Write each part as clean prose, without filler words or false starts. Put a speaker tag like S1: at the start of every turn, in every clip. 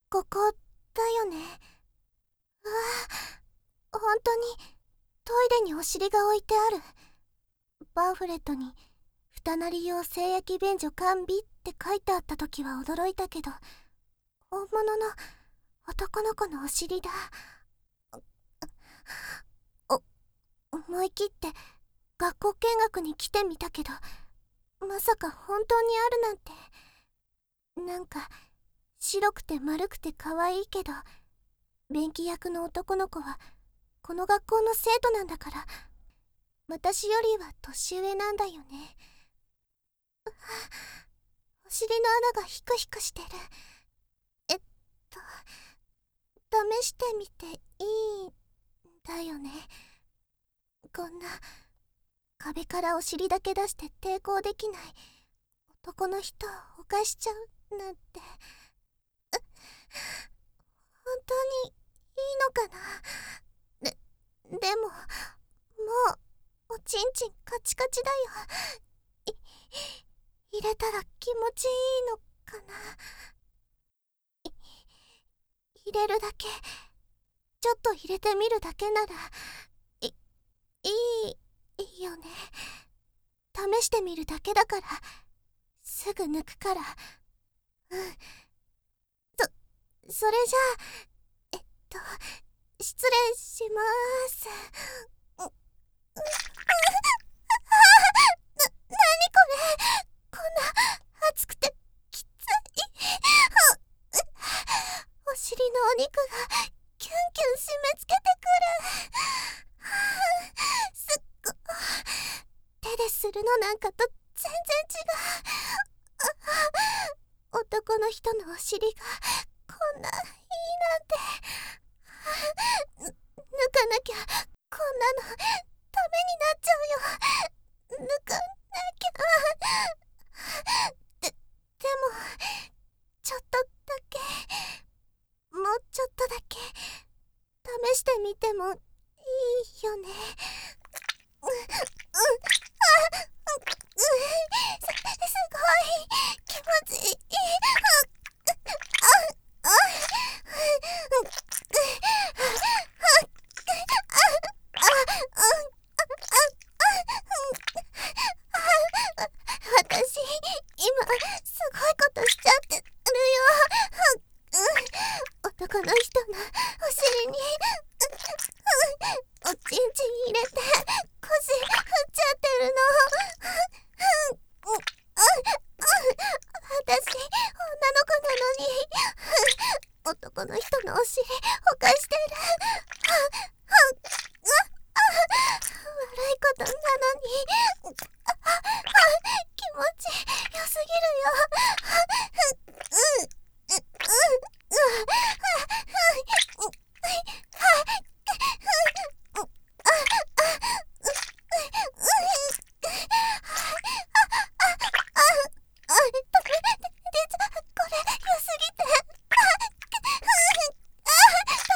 S1: ここだよね。うわ、本当にトイレにお尻が置いてある。パンフレットに二なり用性液便所完備って書いてあった時は驚いたけど、本物の男の子のお尻だ。思い切って学校見学に来てみたけど、まさか本当にあるなんて。なんか白くて丸くて可愛いけど、便器役の男の子はこの学校の生徒なんだから、私よりは年上なんだよね。お尻の穴がヒクヒクしてる。試してみていいんだよね。こんな壁からお尻だけ出して抵抗できない男の人を犯しちゃうなんて、本当にいいのかな。でももうおちんちんカチカチだよ。入れたら気持ちいいのかな。入れるだけ、ちょっと入れてみるだけならいいよね。試してみるだけだから、すぐ抜くから。それじゃあ失礼しまーす。なにこれ、こんな熱くてきつい。お尻のお肉がキュンキュン締め付けてくる。すっご、手でするのなんかと全然違う。男の人のお尻がこんないいなんて。抜かなきゃ、こんなのダメになっちゃうよ。抜かなきゃ。でもちょっとだけ、もうちょっとだけ試してみてもいいよね。すごい気持ちいい。私今すごいことしちゃってるよ。男の人のお尻におちんちん入れて腰振っちゃってるの。私女の子なのに男の人のお尻ほかしてる。悪いことなのに気持ちよすぎるよ。これ良すぎて。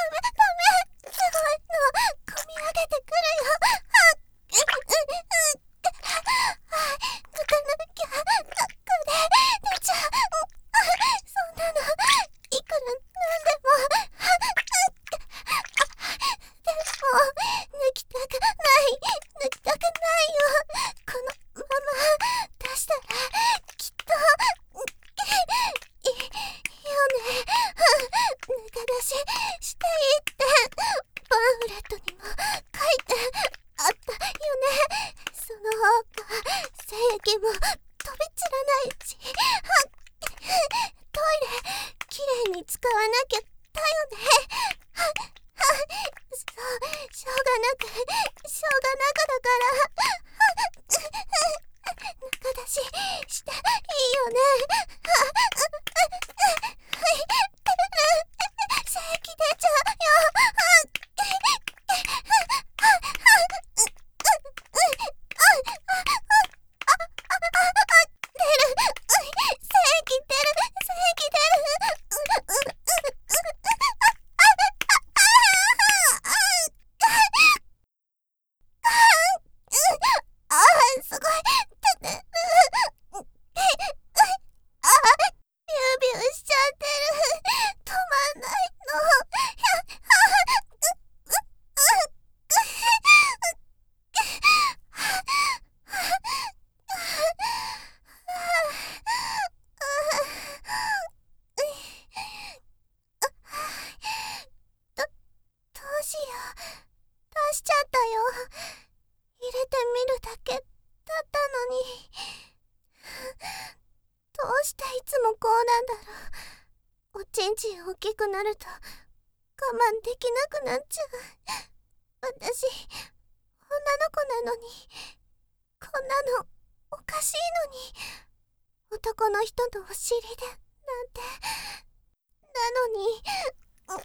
S1: していつもこうなんだろう。おちんちん大きくなると我慢できなくなっちゃう。私、女の子なのに、こんなのおかしいのに、男の人のお尻でなんて。なのに、なん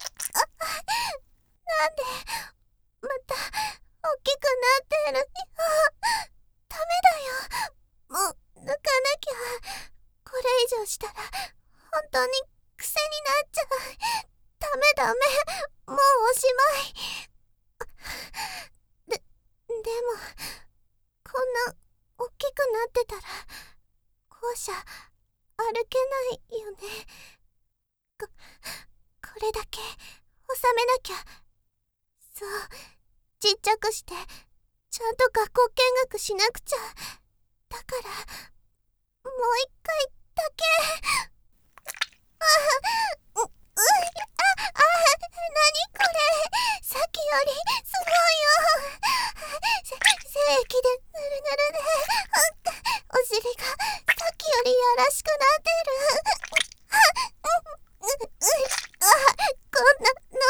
S1: でまた大きくなってるよ。ダメだよ。もう抜かなきゃ。これ以上したら本当に癖になっちゃう。ダメダメ、もうおしまい。でもこんな大きくなってたら校舎歩けないよね。これだけ収めなきゃ。そう、ちっちゃくしてちゃんと学校見学しなくちゃ。だからもう一回だけ。何これ、さっきよりすごいよ。精液でぬるぬるで、お尻がさっきよりやらしくなってる。こんなの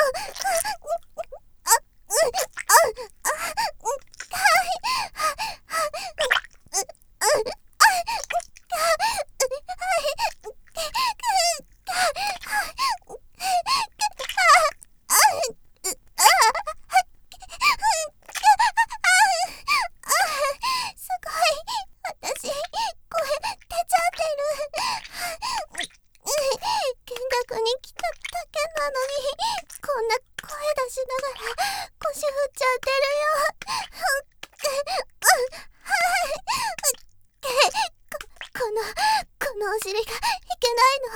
S1: お尻がいけないの。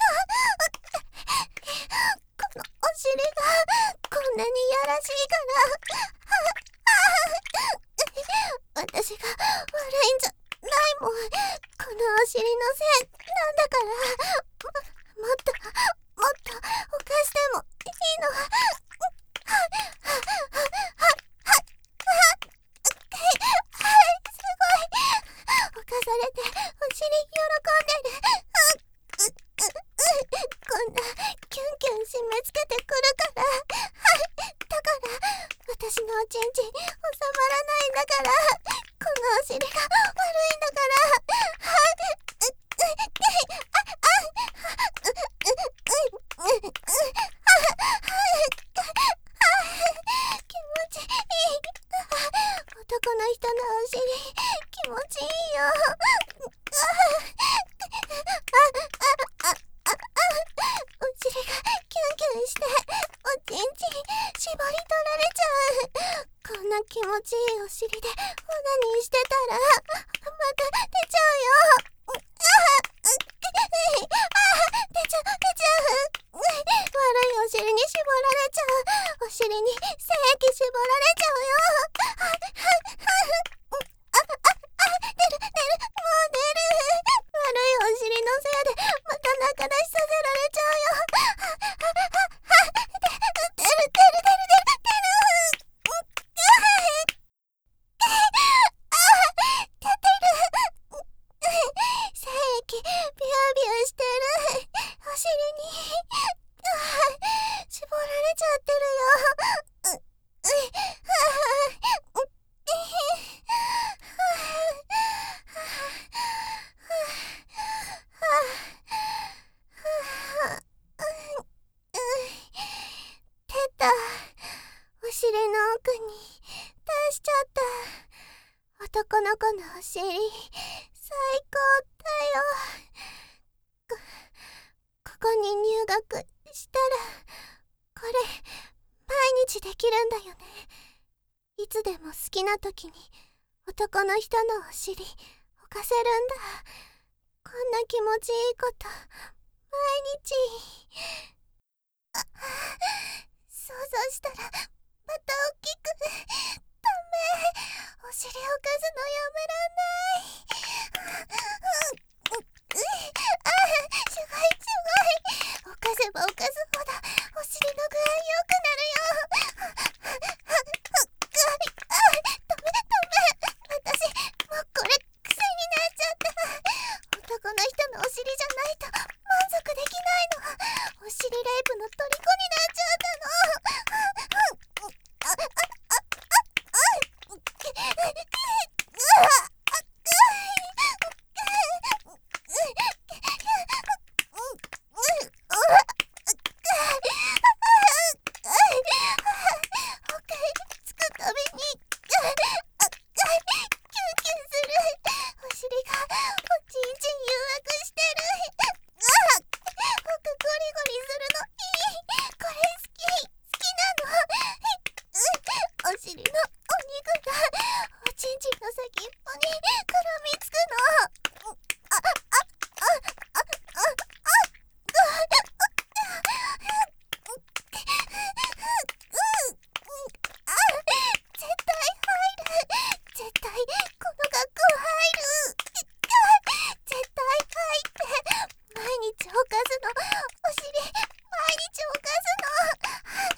S1: このお尻がこんなにやらしいから私が悪いんじゃないもん。このお尻のせいなんだから。もっと犯してもいいの。すごい、犯されてお尻喜んでる。こんなキュンキュン締め付けてくるから。だから私のおちんちん収まらないんだから。このお尻が悪いんだから。気持ちいい。男の人のお尻気持ちいいよ。お尻がキュンキュンしておちんちん絞り取られちゃう。こんな気持ちいいお尻でオナニーしてたらまた出ちゃうよ。出ちゃう。悪いお尻に絞られちゃう。お尻に精液絞られちゃうよ。出る、もう出る。悪いお尻のせいでまた中出しさせられちゃうよ。出る。出てる。精液ビュービューしてる。お尻に絞られちゃってるよ。出た。お尻の奥に出しちゃった。男の子のお尻最高だよ。ここに入学したらこれ毎日できるんだよね。いつでも好きな時に男の人のお尻犯せるんだ。こんな気持ちいいこと毎日。想像したらまた大きく。ダメ、お尻を犯すのやめらんない。すごい。犯せば犯すほどお尻の具合良くなるよ。ダメ。私もうこれ癖になっちゃった。男の人のお尻じゃないと満足できないの。お尻レイプの虜になっちゃったの。つくたびにキュンキュンする。お尻がおちんちん誘惑してる。僕ゴリゴリするのいい。これ好きなの。お尻のお肉がおちんちんの先っぽに絡みつくの。絶対入る。絶対この学校入る。絶対入って毎日犯すの。お尻毎日犯すの。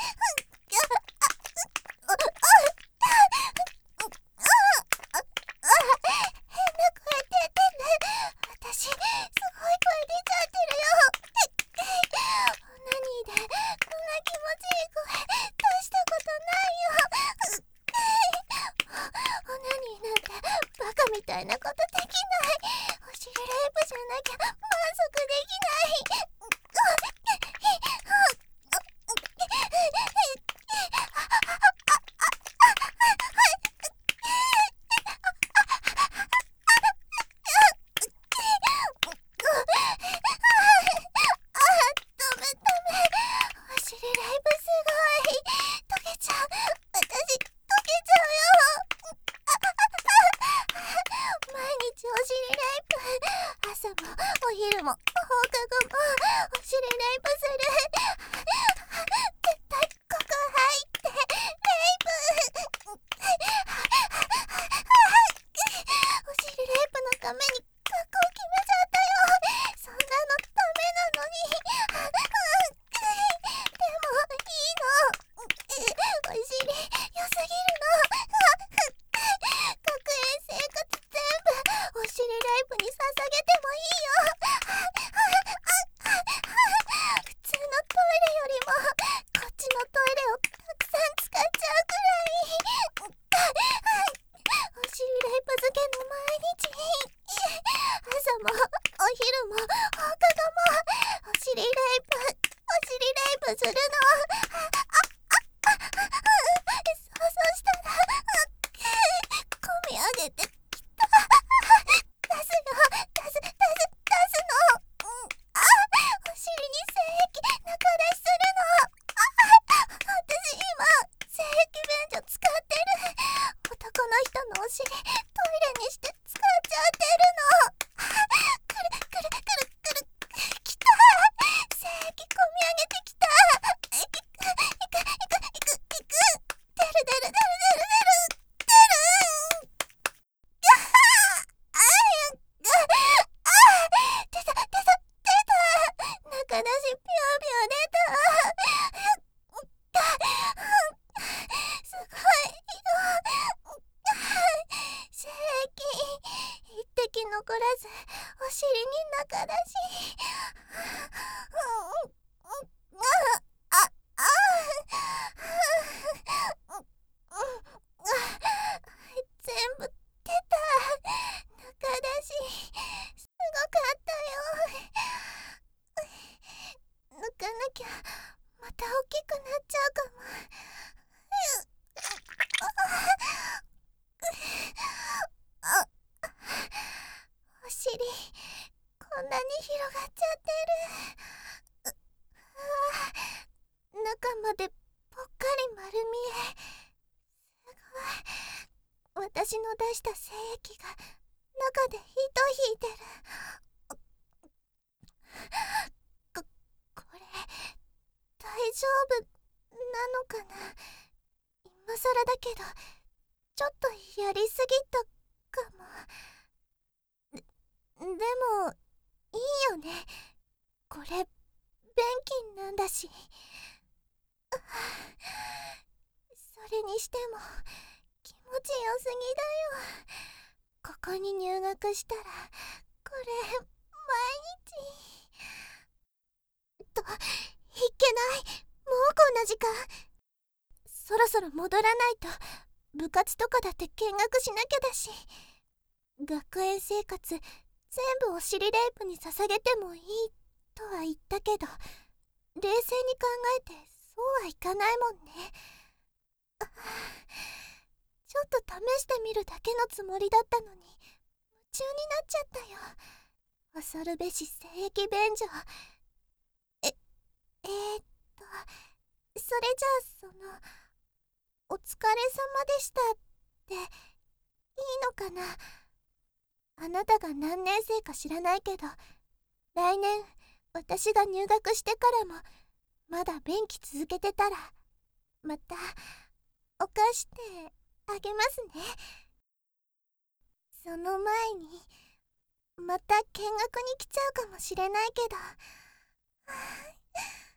S1: 変な声出てる。私すごい声出ちゃってるよ。オナニーでこんな気持ちいい声出したことないよ。オナニーなんてバカみたいなことできない。お尻レイプじゃなきゃ満足できない。ダメ。お尻レイプすごい。溶けちゃう。私溶けちゃうよ。毎日お尻レイプ。朝もお昼も放課後もお尻レイプする。絶対ここ入ってレイプ。お尻レイプのために学校決めちゃったよ。そんなのダメなのに。でもいいの。お尻良すぎるの。学園生活全部お尻レイプに捧げてもいいよ。普通のトイレよりもこっちのトイレをたくさん使っちゃうくらい。お尻レイプ漬けの毎日。朝もお昼も放課後もお尻レイプするの。そうしたら込み上げてきた。出すの。お尻に精液中出しするの。私今精液便所使ってる。男の人のお尻トイレにして使っちゃってるの。くるきた。精液込み上げてきた。いく。出る。出た。中出しピューピュー出た。すごいよ。精液一滴残らずお尻に中出し。全部出た。中出しすごかったよ。抜かなきゃまた大きくなっちゃうかも。お尻こんなに広がっちゃってる。中までぽっかり丸見え。すごい。私の出した精液が中で糸引いてる。これ大丈夫なのかな。今更だけどちょっとやりすぎたかも。でもいいよね。これ便器なんだし。それにしても気持ちよすぎだよ。ここに入学したらこれと、いっけない。もうこんな時間。そろそろ戻らないと。部活とかだって見学しなきゃだし。学園生活全部お尻レイプに捧げてもいいとは言ったけど、冷静に考えてそうはいかないもんね。ちょっと試してみるだけのつもりだったのに夢中になっちゃったよ。恐るべし聖域便所。ええー、っとそれじゃあお疲れ様でしたっていいのかな。あなたが何年生か知らないけど、来年私が入学してからもまだ便器続けてたら、またお菓子てあげますね。その前にまた見学に来ちゃうかもしれないけど、